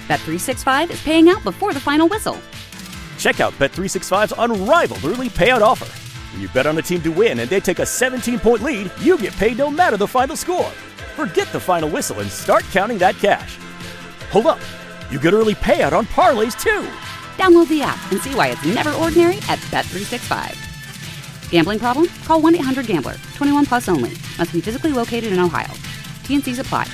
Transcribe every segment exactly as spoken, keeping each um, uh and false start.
Bet three sixty-five is paying out before the final whistle. Check out Bet three sixty-five's unrivaled early payout offer. When you bet on a team to win and they take a seventeen-point lead, you get paid no matter the final score. Forget the final whistle and start counting that cash. Hold up. You get early payout on parlays, too. Download the app and see why it's never ordinary at Bet three sixty-five. Gambling problem? Call one eight hundred gambler. twenty-one plus only. Must be physically located in Ohio. T N Cs apply.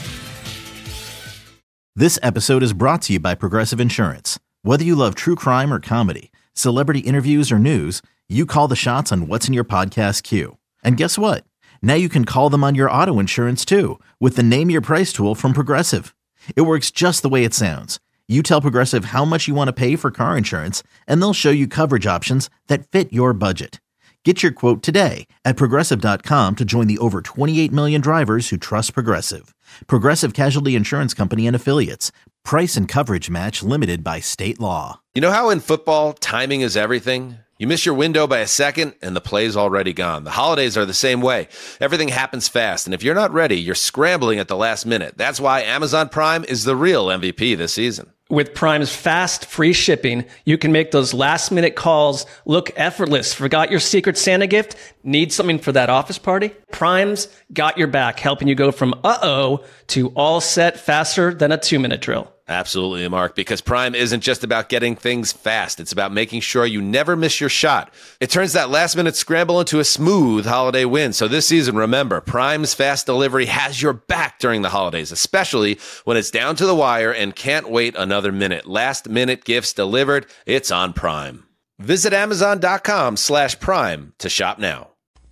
This episode is brought to you by Progressive Insurance. Whether you love true crime or comedy, celebrity interviews or news, you call the shots on what's in your podcast queue. And guess what? Now you can call them on your auto insurance too with the Name Your Price tool from Progressive. It works just the way it sounds. You tell Progressive how much you want to pay for car insurance, and they'll show you coverage options that fit your budget. Get your quote today at Progressive dot com to join the over twenty-eight million drivers who trust Progressive. Progressive Casualty Insurance Company and Affiliates. Price and coverage match limited by state law. You know how in football, timing is everything? You miss your window by a second, and the play's already gone. The holidays are the same way. Everything happens fast, and if you're not ready, you're scrambling at the last minute. That's why Amazon Prime is the real M V P this season. With Prime's fast, free shipping, you can make those last-minute calls look effortless. Forgot your Secret Santa gift? Need something for that office party? Prime's got your back, helping you go from uh-oh to all set faster than a two-minute drill. Absolutely, Mark, because Prime isn't just about getting things fast. It's about making sure you never miss your shot. It turns that last-minute scramble into a smooth holiday win. So this season, remember, Prime's fast delivery has your back during the holidays, especially when it's down to the wire and can't wait another minute. Last-minute gifts delivered. It's on Prime. Visit Amazon.com slash Prime to shop now.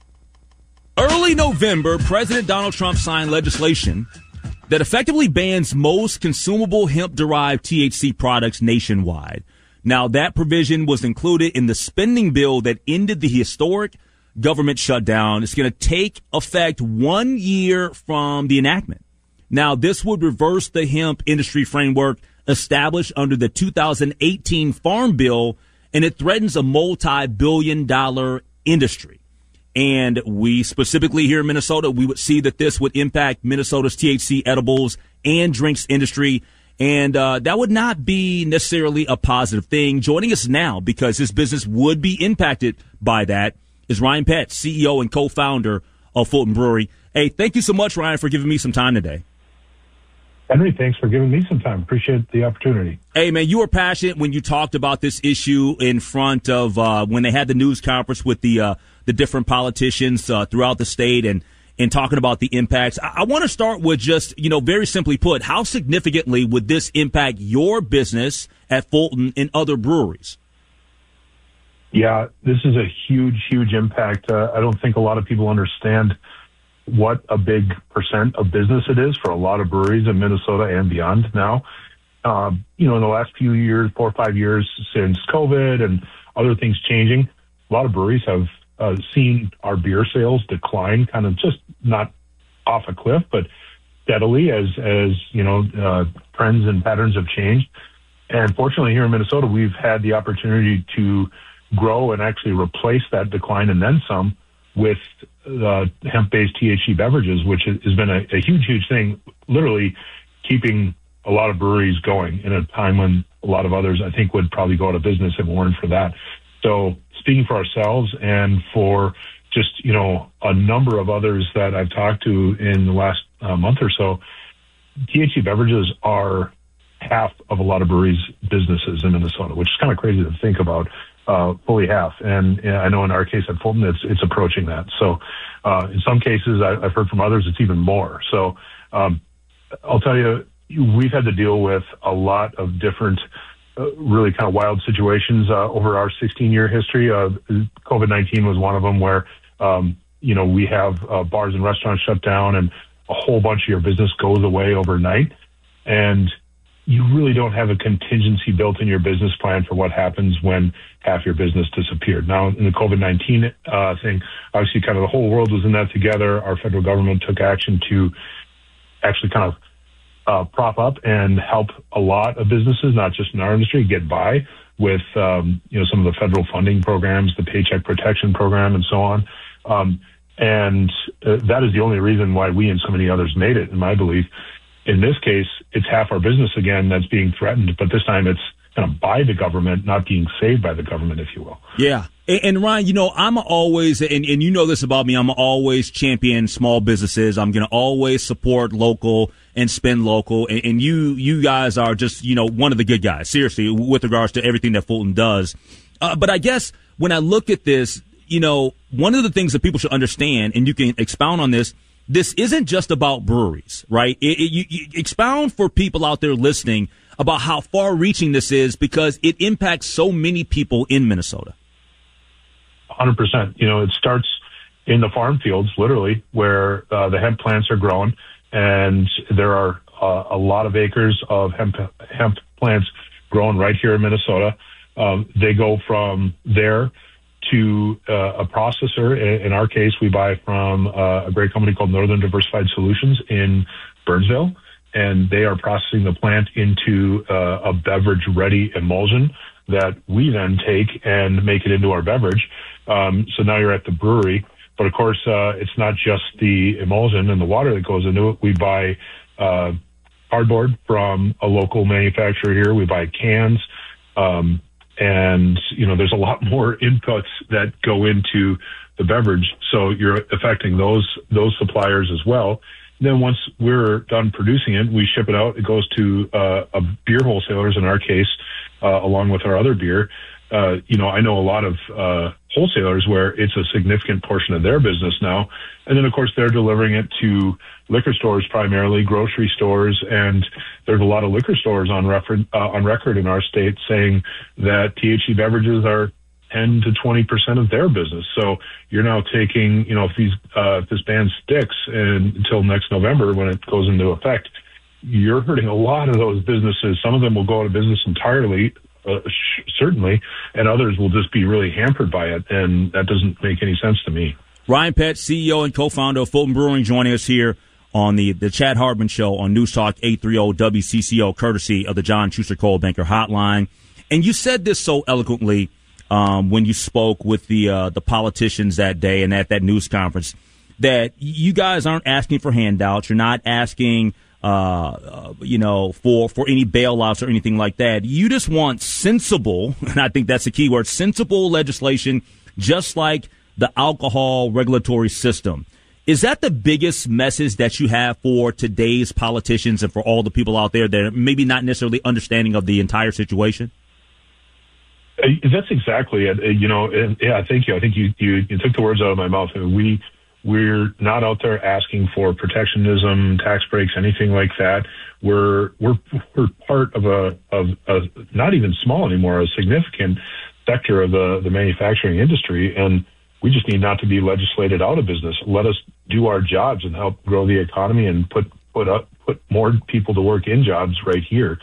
Early November, President Donald Trump signed legislation that effectively bans most consumable hemp-derived T H C products nationwide. Now, that provision was included in the spending bill that ended the historic government shutdown. It's going to take effect one year from the enactment. Now, this would reverse the hemp industry framework established under the two thousand eighteen Farm Bill, and it threatens a multi-billion dollar industry. And we specifically here in Minnesota, we would see that this would impact Minnesota's T H C edibles and drinks industry. And uh, that would not be necessarily a positive thing. Joining us now, because his business would be impacted by that, is Ryan Pett, C E O and co-founder of Fulton Brewery. Hey, thank you so much, Ryan, for giving me some time today. Henry, thanks for giving me some time. Appreciate the opportunity. Hey, man, you were passionate when you talked about this issue in front of uh, when they had the news conference with the uh, the different politicians uh, throughout the state and, and talking about the impacts. I, I want to start with just, you know, very simply put, how significantly would this impact your business at Fulton and other breweries? Yeah, this is a huge, huge impact. Uh, I don't think a lot of people understand what a big percent of business it is for a lot of breweries in Minnesota and beyond now. Um, you know, in the last few years, four or five years since COVID and other things changing, a lot of breweries have uh, seen our beer sales decline, kind of just not off a cliff, but steadily as, as you know, uh, trends and patterns have changed. And fortunately here in Minnesota, we've had the opportunity to grow and actually replace that decline and then some with uh, hemp-based T H C beverages, which has been a, a huge, huge thing, literally keeping a lot of breweries going in a time when a lot of others, I think, would probably go out of business if it weren't for that. So speaking for ourselves and for just, you know, a number of others that I've talked to in the last uh, month or so, T H C beverages are half of a lot of breweries' businesses in Minnesota, which is kind of crazy to think about. Uh, fully half. And uh, I know in our case at Fulton, it's, it's approaching that. So uh, in some cases, I, I've heard from others, it's even more. So um, I'll tell you, we've had to deal with a lot of different, uh, really kind of wild situations uh, over our sixteen-year history. Uh, COVID nineteen was one of them where, um, you know, we have uh, bars and restaurants shut down and a whole bunch of your business goes away overnight. And you really don't have a contingency built in your business plan for what happens when half your business disappeared. Now, in the COVID nineteen uh, thing, obviously kind of the whole world was in that together. Our federal government took action to actually kind of uh, prop up and help a lot of businesses, not just in our industry, get by with, um, you know, some of the federal funding programs, the Paycheck Protection Program, and so on. Um, and uh, that is the only reason why we and so many others made it, in my belief. in this case, it's half our business again that's being threatened, but this time it's kind of by the government, not being saved by the government, if you will. Yeah. And, and Ryan, you know, I'm always, and, and you know this about me, I'm always champion small businesses. I'm going to always support local and spend local. And, and you, you guys are just, you know, one of the good guys, seriously, with regards to everything that Fulton does. Uh, but I guess when I look at this, you know, one of the things that people should understand, and you can expound on this, this isn't just about breweries, right? It, it, you, you expound for people out there listening about how far-reaching this is, because it impacts so many people in Minnesota. one hundred percent. You know, it starts in the farm fields, literally, where uh, the hemp plants are grown, and there are uh, a lot of acres of hemp hemp plants grown right here in Minnesota. Um, they go from there to uh, a processor. In, in our case, we buy from uh, a great company called Northern Diversified Solutions in Burnsville, and they are processing the plant into uh, a beverage-ready emulsion that we then take and make it into our beverage. Um, so now you're at the brewery. But, of course, uh, it's not just the emulsion and the water that goes into it. We buy uh, cardboard from a local manufacturer here. We buy cans. Um, and, you know, there's a lot more inputs that go into the beverage. So you're affecting those those suppliers as well. Then once we're done producing it, we ship it out. It goes to uh, a beer wholesalers in our case, uh, along with our other beer. Uh, you know, I know a lot of uh, wholesalers where it's a significant portion of their business now. And then, of course, they're delivering it to liquor stores primarily, grocery stores, and there's a lot of liquor stores on, refer- uh, on record in our state saying that T H C beverages are ten to twenty percent of their business. So you're now taking, you know, if these, uh, if this ban sticks and until next November when it goes into effect, you're hurting a lot of those businesses. Some of them will go out of business entirely, uh, sh- certainly, and others will just be really hampered by it. And that doesn't make any sense to me. Ryan Pett, C E O and co-founder of Fulton Brewing, joining us here on the, the Chad Hardman Show on News Talk eight thirty W C C O, courtesy of the John Schuster Coldwell Banker Hotline. And you said this so eloquently Um, when you spoke with the uh, the politicians that day and at that news conference, that you guys aren't asking for handouts. You're not asking, uh, uh, you know, for, for any bailouts or anything like that. You just want sensible, and I think that's the key word, sensible legislation, just like the alcohol regulatory system. Is that the biggest message that you have for today's politicians and for all the people out there that are maybe not necessarily understanding of the entire situation? Uh, that's exactly it. Uh, you know, and, yeah, thank you. I think you, you, you took the words out of my mouth. We, we're not out there asking for protectionism, tax breaks, anything like that. We're, we're, we're part of a, of a, not even small anymore, a significant sector of the, the manufacturing industry. And we just need not to be legislated out of business. Let us do our jobs and help grow the economy and put, put up, put more people to work in jobs right here.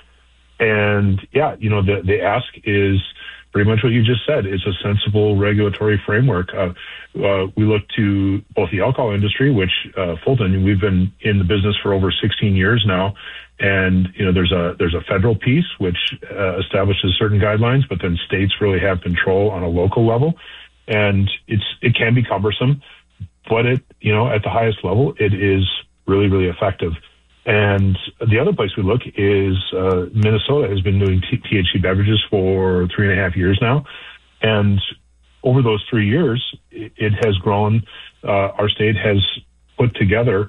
And yeah, you know, the, the ask is pretty much what you just said. It's a sensible regulatory framework. Uh, uh, we look to both the alcohol industry, which uh, Fulton, we've been in the business for over sixteen years now, and you know there's a there's a federal piece which uh, establishes certain guidelines, but then states really have control on a local level, and it's it can be cumbersome, but it you know at the highest level it is really really effective. And the other place we look is uh, Minnesota has been doing T- THC beverages for three and a half years now. And over those three years, it, it has grown. Uh, our state has put together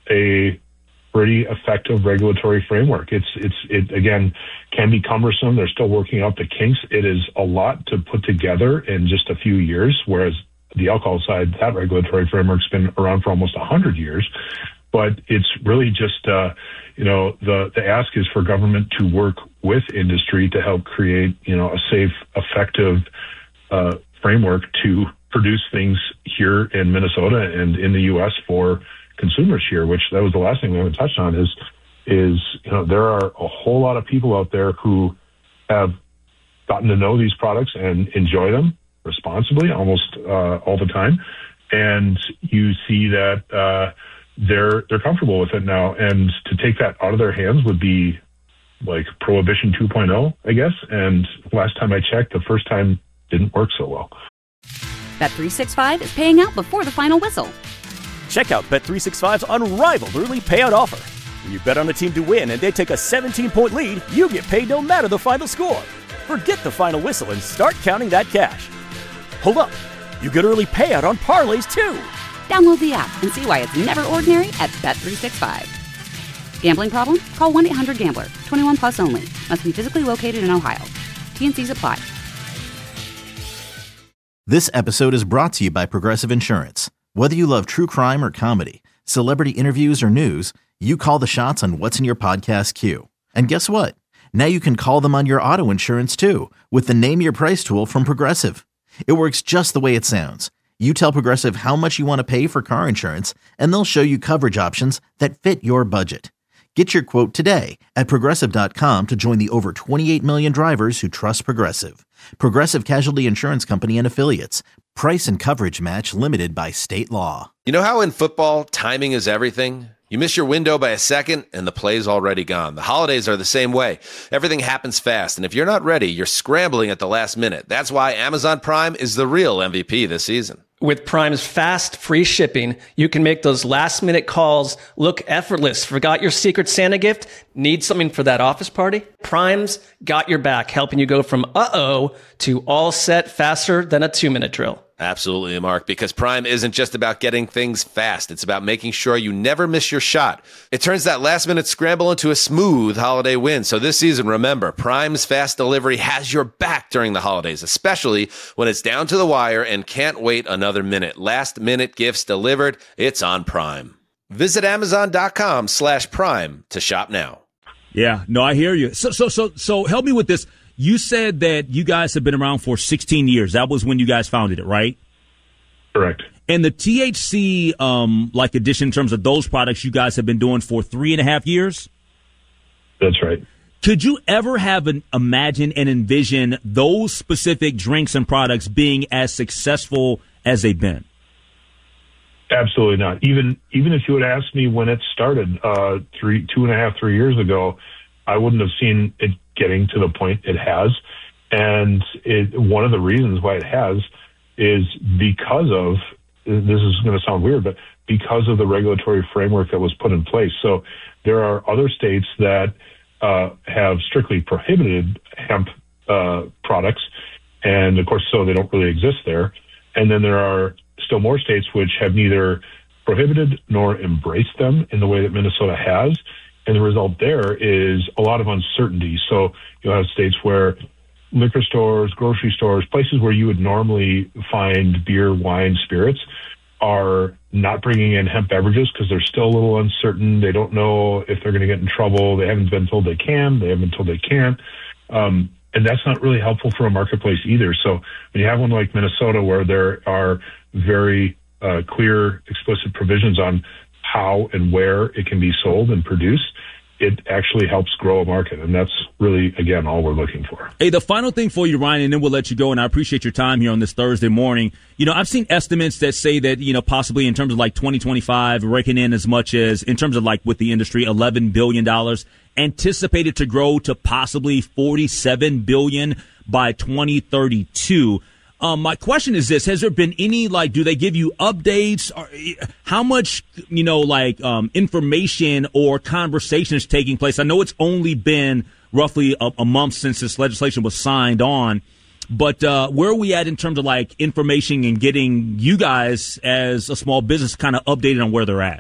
a pretty effective regulatory framework. It's, it's, it again, can be cumbersome. They're still working out the kinks. It is a lot to put together in just a few years, whereas the alcohol side, that regulatory framework's been around for almost a hundred years. But it's really just, uh, you know, the, the ask is for government to work with industry to help create, you know, a safe, effective uh, framework to produce things here in Minnesota and in the U S for consumers here, which that was the last thing we haven't touched on is, is, you know, there are a whole lot of people out there who have gotten to know these products and enjoy them responsibly almost uh, all the time. And you see that, uh, they're they're comfortable with it now, and to take that out of their hands would be like Prohibition two point oh, I guess. And last time I checked, the first time didn't work so well. Bet three sixty-five is paying out before the final whistle. Check out Bet three sixty-five's unrivaled early payout offer. When you bet on a team to win and they take a seventeen-point lead, you get paid no matter the final score. Forget the final whistle and start counting that cash. Hold up. You get early payout on parlays, too. Download the app and see why it's never ordinary at Bet three sixty-five. Gambling problem? Call one eight hundred gambler. twenty-one plus only. Must be physically located in Ohio. T N Cs apply. This episode is brought to you by Progressive Insurance. Whether you love true crime or comedy, celebrity interviews or news, you call the shots on what's in your podcast queue. And guess what? Now you can call them on your auto insurance too with the Name Your Price tool from Progressive. It works just the way it sounds. You tell Progressive how much you want to pay for car insurance, and they'll show you coverage options that fit your budget. Get your quote today at Progressive dot com to join the over twenty-eight million drivers who trust Progressive. Progressive Casualty Insurance Company and Affiliates. Price and coverage match limited by state law. You know how in football, timing is everything? You miss your window by a second, and the play's already gone. The holidays are the same way. Everything happens fast, and if you're not ready, you're scrambling at the last minute. That's why Amazon Prime is the real M V P this season. With Prime's fast, free shipping, you can make those last-minute calls look effortless. Forgot your Secret Santa gift? Need something for that office party? Prime's got your back, helping you go from uh-oh to all set faster than a two-minute drill. Absolutely, Mark, because Prime isn't just about getting things fast. It's about making sure you never miss your shot. It turns that last-minute scramble into a smooth holiday win. So this season, remember, Prime's fast delivery has your back during the holidays, especially when it's down to the wire and can't wait another minute. Last-minute gifts delivered, it's on Prime. Visit Amazon.com slash Prime to shop now. Yeah, no, I hear you. So, so, so, so help me with this. You said that you guys have been around for sixteen years. That was when you guys founded it, right? Correct. And the T H C, um, like addition in terms of those products you guys have been doing for three and a half years? That's right. Could you ever have an imagine and envision those specific drinks and products being as successful as they've been? Absolutely not. Even even if you had asked me when it started, uh, three, two and a half, three years ago, I wouldn't have seen it getting to the point it has. And it, one of the reasons why it has is because of, this is going to sound weird, but because of the regulatory framework that was put in place. So there are other states that uh, have strictly prohibited hemp uh, products. And of course, so they don't really exist there. And then there are still more states which have neither prohibited nor embraced them in the way that Minnesota has. And the result there is a lot of uncertainty. So you'll have states where liquor stores, grocery stores, places where you would normally find beer, wine, spirits are not bringing in hemp beverages because they're still a little uncertain. They don't know if they're going to get in trouble. They haven't been told they can. They haven't been told they can't. Um, and that's not really helpful for a marketplace either. So when you have one like Minnesota where there are very uh, clear, explicit provisions on how and where it can be sold and produced, it actually helps grow a market. And that's really, again, all we're looking for. Hey, the final thing for you, Ryan, and then we'll let you go, and I appreciate your time here on this Thursday morning. You know, I've seen estimates that say that, you know, possibly in terms of like twenty twenty-five, raking in as much as, in terms of like with the industry, eleven billion dollars, anticipated to grow to possibly forty-seven billion dollars by twenty thirty-two. Um, my question is this: has there been any, like, do they give you updates? Or how much, you know, like um, information or conversation is taking place? I know it's only been roughly a, a month since this legislation was signed on, but uh, where are we at in terms of like information and getting you guys as a small business kind of updated on where they're at?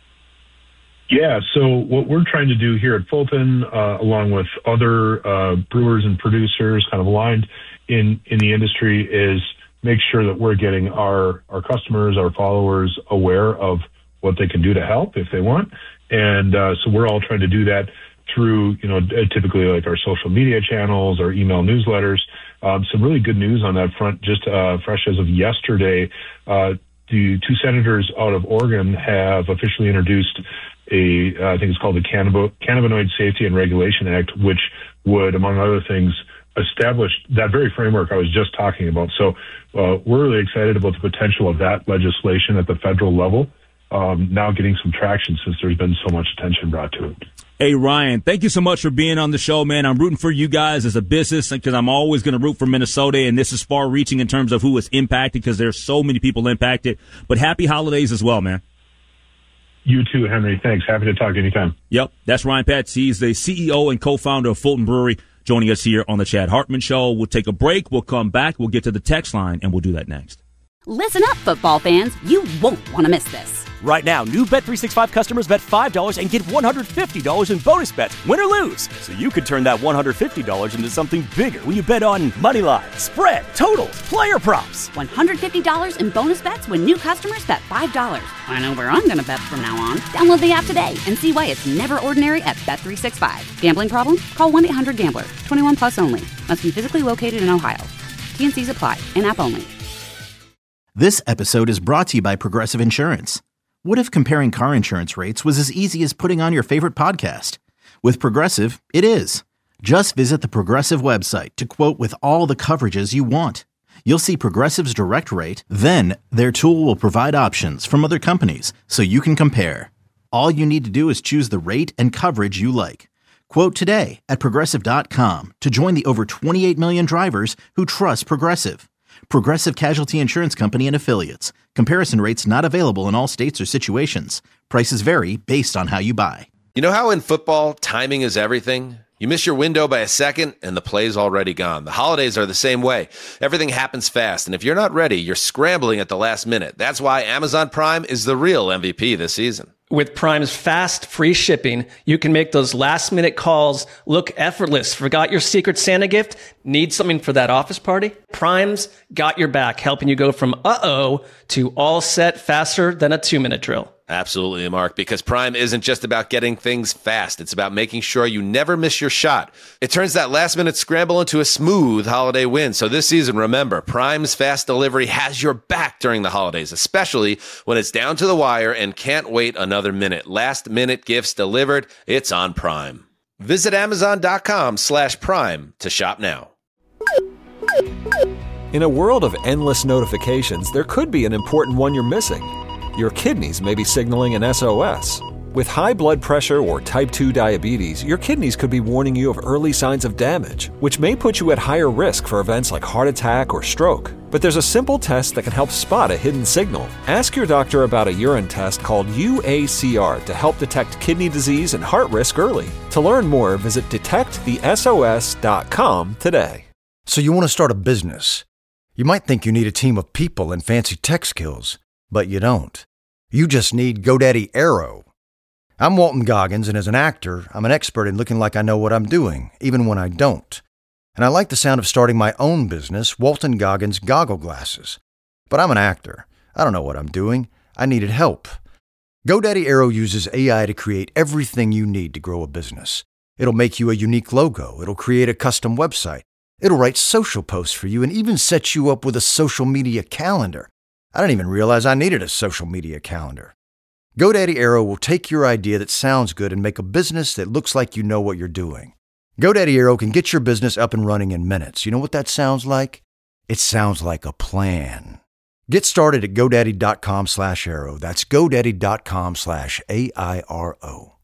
Yeah, so what we're trying to do here at Fulton, uh, along with other uh, brewers and producers kind of aligned in, in the industry, is make sure that we're getting our, our customers, our followers aware of what they can do to help if they want. And uh, so we're all trying to do that through, you know, typically like our social media channels, our email newsletters. Um, some really good news on that front, just uh, fresh as of yesterday. Uh, the two senators out of Oregon have officially introduced a, uh, I think it's called the Cannab- Cannabinoid Safety and Regulation Act, which would, among other things, establish that very framework I was just talking about. So uh, we're really excited about the potential of that legislation at the federal level, um, now getting some traction since there's been so much attention brought to it. Hey, Ryan, thank you so much for being on the show, man. I'm rooting for you guys as a business because I'm always going to root for Minnesota, and this is far-reaching in terms of who is impacted because there's so many people impacted. But happy holidays as well, man. You too, Henry. Thanks. Happy to talk anytime. Yep, that's Ryan Patz. He's the C E O and co-founder of Fulton Brewery, joining us here on the Chad Hartman Show. We'll take a break. We'll come back. We'll get to the text line, and we'll do that next. Listen up, football fans. You won't want to miss this. Right now, new Bet three sixty-five customers bet five dollars and get one hundred fifty dollars in bonus bets, win or lose. So you could turn that one hundred fifty dollars into something bigger when you bet on money line, spread, totals, player props. one hundred fifty dollars in bonus bets when new customers bet five dollars. I know where I'm going to bet from now on. Download the app today and see why it's never ordinary at Bet three sixty-five. Gambling problem? Call one eight hundred gambler. twenty-one plus only. Must be physically located in Ohio. T N Cs apply. In-app only. This episode is brought to you by Progressive Insurance. What if comparing car insurance rates was as easy as putting on your favorite podcast? With Progressive, it is. Just visit the Progressive website to quote with all the coverages you want. You'll see Progressive's direct rate, then their tool will provide options from other companies so you can compare. All you need to do is choose the rate and coverage you like. Quote today at Progressive dot com to join the over twenty-eight million drivers who trust Progressive. Progressive Casualty Insurance Company and Affiliates. Comparison rates not available in all states or situations. Prices vary based on how you buy. You know how in football, timing is everything? You miss your window by a second, and the play's already gone. The holidays are the same way. Everything happens fast, and if you're not ready, you're scrambling at the last minute. That's why Amazon Prime is the real M V P this season. With Prime's fast, free shipping, you can make those last-minute calls look effortless. Forgot your Secret Santa gift? Need something for that office party? Prime's got your back, helping you go from uh-oh to all set faster than a two-minute drill. Absolutely, Mark, because Prime isn't just about getting things fast. It's about making sure you never miss your shot. It turns that last-minute scramble into a smooth holiday win. So this season, remember, Prime's fast delivery has your back during the holidays, especially when it's down to the wire and can't wait another minute. Last-minute gifts delivered. It's on Prime. Visit Amazon.com slash Prime to shop now. In a world of endless notifications, there could be an important one you're missing. Your kidneys may be signaling an S O S. With high blood pressure or type two diabetes, your kidneys could be warning you of early signs of damage, which may put you at higher risk for events like heart attack or stroke. But there's a simple test that can help spot a hidden signal. Ask your doctor about a urine test called U A C R to help detect kidney disease and heart risk early. To learn more, visit detect the S O S dot com today. So you want to start a business. You might think you need a team of people and fancy tech skills, but you don't. You just need GoDaddy Aero. I'm Walton Goggins, and as an actor, I'm an expert in looking like I know what I'm doing, even when I don't. And I like the sound of starting my own business, Walton Goggins Goggle Glasses. But I'm an actor. I don't know what I'm doing. I needed help. GoDaddy Aero uses A I to create everything you need to grow a business. It'll make you a unique logo. It'll create a custom website. It'll write social posts for you and even set you up with a social media calendar. I didn't even realize I needed a social media calendar. GoDaddy Aero will take your idea that sounds good and make a business that looks like you know what you're doing. GoDaddy Aero can get your business up and running in minutes. You know what that sounds like? It sounds like a plan. Get started at GoDaddy.com slash Aero. That's GoDaddy.com slash A I R O.